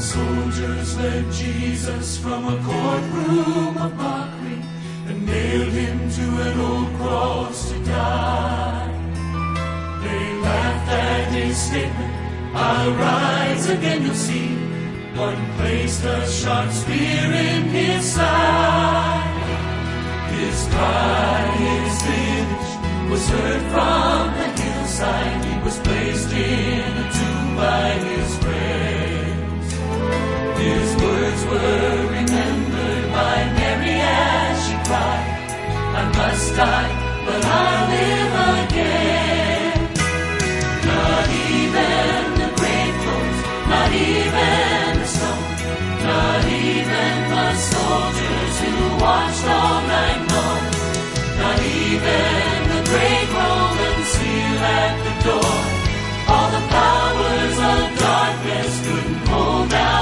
Soldiers led Jesus from a courtroom of mockery and nailed him to an old cross to die. They laughed at his statement, "I'll rise again, you'll see." One placed a sharp spear in his side. His cry is finished was heard from the hillside. He was placed in a tomb by his friends. His words were remembered by Mary as she cried, "I must die, but I'll live again." Not even the grave clothes, not even the stone, not even the soldiers who watched all night long, not even the great Roman seal at the door, all the powers of darkness couldn't hold out